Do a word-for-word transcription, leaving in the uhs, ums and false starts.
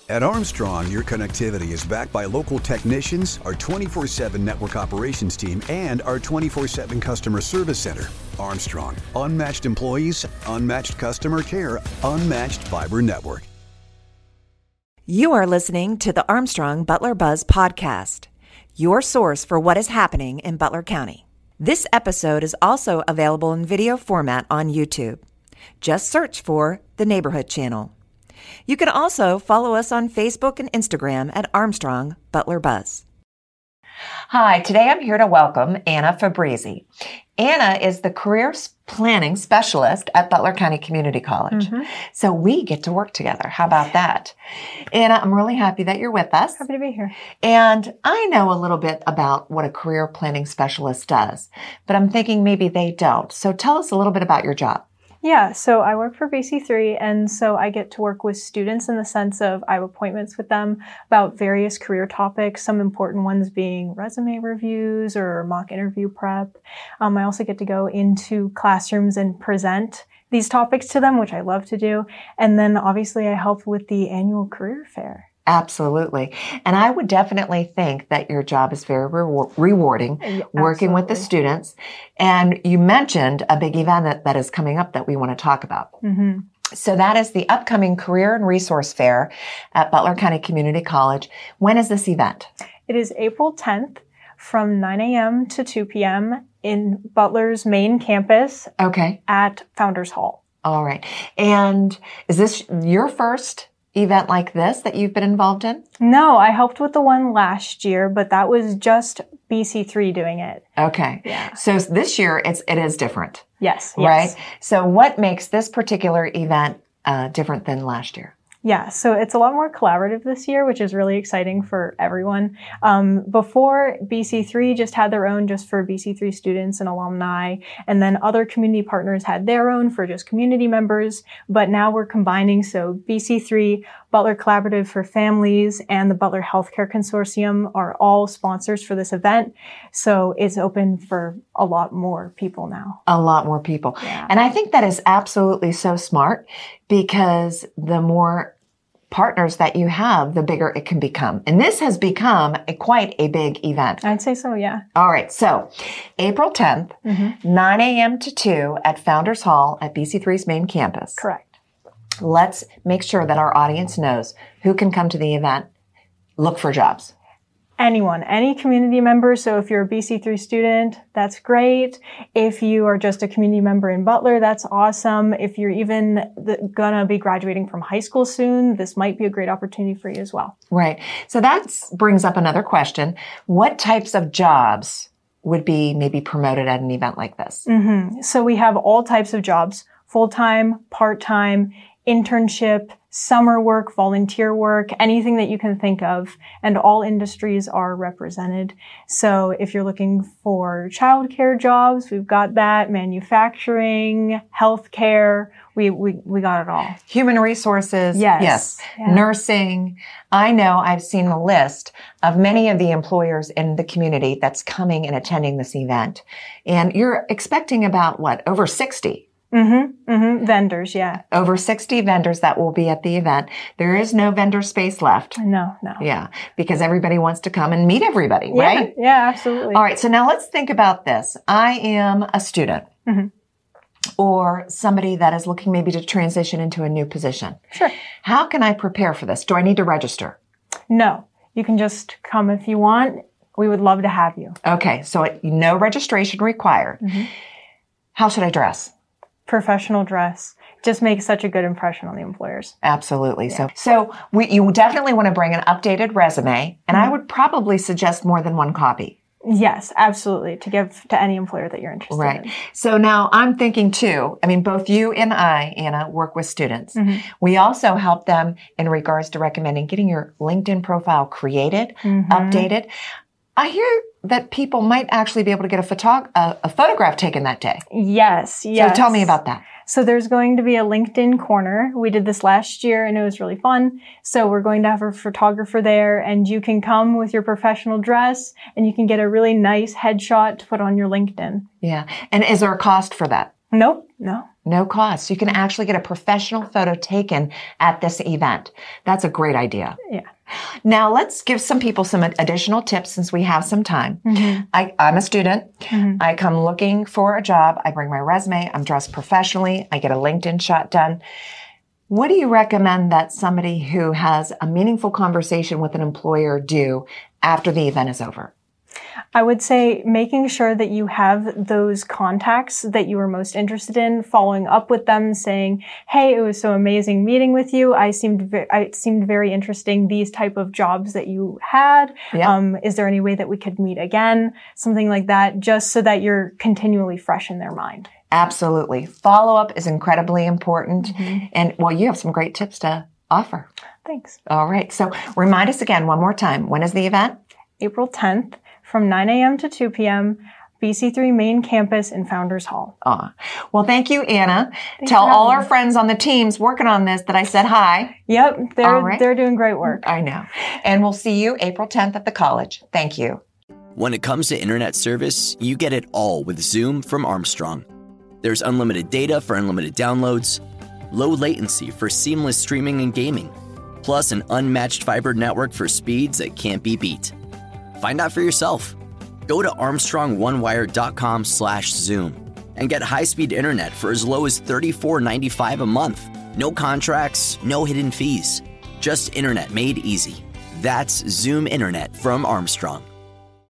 At Armstrong, your connectivity is backed by local technicians, our twenty-four seven network operations team, and our twenty-four seven customer service center. Armstrong, unmatched employees, unmatched customer care, unmatched fiber network. You are listening to the Armstrong Butler Buzz podcast, your source for what is happening in Butler County. This episode is also available in video format on YouTube. Just search for the Neighborhood Channel. You can also follow us on Facebook and Instagram at Armstrong Butler Buzz. Hi, today I'm here to welcome Anna Fabrizi. Anna is the Career Planning Specialist at Butler County Community College. Mm-hmm. So we get to work together. How about that? Anna, I'm really happy that you're with us. Happy to be here. And I know a little bit about what a Career Planning Specialist does, but I'm thinking maybe they don't. So tell us a little bit about your job. Yeah, so I work for B C three, and so I get to work with students in the sense of I have appointments with them about various career topics, some important ones being resume reviews or mock interview prep. Um, I also get to go into classrooms and present these topics to them, which I love to do. And then obviously I help with the annual career fair. Absolutely. And I would definitely think that your job is very rewar- rewarding, yeah, working with the students. And you mentioned a big event that, that is coming up that we want to talk about. Mm-hmm. So that is the upcoming Career and Resource Fair at Butler County Community College. When is this event? It is April tenth from nine a.m. to two p.m. in Butler's main campus. Okay. At Founders Hall. All right. And is this your first event like this that you've been involved in? No, I helped with the one last year, but that was just B C three doing it. Okay. Yeah. So this year it's it is different. Yes. Right? Yes. So what makes this particular event uh, different than last year? Yeah, so it's a lot more collaborative this year, which is really exciting for everyone. Um, before, B C three just had their own just for B C three students and alumni, and then other community partners had their own for just community members. But now we're combining, so B C three, Butler Collaborative for Families, and the Butler Healthcare Consortium are all sponsors for this event. So it's open for a lot more people now. A lot more people. Yeah. And I think that is absolutely so smart, because the more partners that you have, the bigger it can become. And this has become a, quite a big event. I'd say so, yeah. All right. So April tenth, mm-hmm. nine a.m. to two at Founders Hall at B C three's main campus. Correct. Let's make sure that our audience knows who can come to the event. Look for jobs. Anyone, any community member. So if you're a B C three student, that's great. If you are just a community member in Butler, that's awesome. If you're even the, gonna be graduating from high school soon, this might be a great opportunity for you as well. Right. So that brings up another question. What types of jobs would be maybe promoted at an event like this? Mm-hmm. So we have all types of jobs, full-time, part-time, internship, summer work, volunteer work, anything that you can think of, and all industries are represented. So if you're looking for childcare jobs, we've got that, manufacturing, healthcare, we, we, we got it all. Human resources. Yes. Yes. Yeah. Nursing. I know I've seen the list of many of the employers in the community that's coming and attending this event. And you're expecting about what, over sixty? Mm-hmm, mm-hmm. Vendors, yeah. Over sixty vendors that will be at the event. There is no vendor space left. No, no. Yeah, because everybody wants to come and meet everybody, yeah, right? Yeah, absolutely. All right, so now let's think about this. I am a student mm-hmm. or somebody that is looking maybe to transition into a new position. Sure. How can I prepare for this? Do I need to register? No, you can just come if you want. We would love to have you. Okay, so it, no registration required. Mm-hmm. How should I dress? Professional dress just makes such a good impression on the employers. Absolutely. Yeah. So, so we, you definitely want to bring an updated resume, and mm-hmm. I would probably suggest more than one copy. Yes, absolutely, to give to any employer that you're interested right. in. So now I'm thinking too, I mean, both you and I, Anna, work with students. Mm-hmm. We also help them in regards to recommending getting your LinkedIn profile created, mm-hmm. updated. I hear that people might actually be able to get a, photo- a, a photograph taken that day. Yes, yes. So tell me about that. So there's going to be a LinkedIn corner. We did this last year and it was really fun. So we're going to have a photographer there and you can come with your professional dress and you can get a really nice headshot to put on your LinkedIn. Yeah. And is there a cost for that? Nope, no. No cost. You can actually get a professional photo taken at this event. That's a great idea. Yeah. Now let's give some people some additional tips since we have some time. Mm-hmm. I, I'm a student. Mm-hmm. I come looking for a job. I bring my resume. I'm dressed professionally. I get a LinkedIn shot done. What do you recommend that somebody who has a meaningful conversation with an employer do after the event is over? I would say making sure that you have those contacts that you were most interested in, following up with them, saying, "Hey, it was so amazing meeting with you. I seemed, ve- I it seemed very interesting. These type of jobs that you had. Yep. Um, is there any way that we could meet again?" Something like that, just so that you're continually fresh in their mind. Absolutely. Follow-up is incredibly important. Mm-hmm. And, well, you have some great tips to offer. Thanks. All right. So remind us again one more time. When is the event? April tenth from nine a.m. to two p.m., B C three main campus in Founders Hall. Oh, well, thank you, Anna. Thanks Tell for all having our me. friends on the teams working on this that I said hi. Yep, they're All right. they're doing great work. I know. And we'll see you April tenth at the college. Thank you. When it comes to internet service, you get it all with Zoom from Armstrong. There's unlimited data for unlimited downloads, low latency for seamless streaming and gaming, plus an unmatched fiber network for speeds that can't be beat. Find out for yourself. Go to armstrong1wire.com slash Zoom and get high-speed internet for as low as thirty-four ninety-five a month. No contracts, no hidden fees. Just internet made easy. That's Zoom Internet from Armstrong.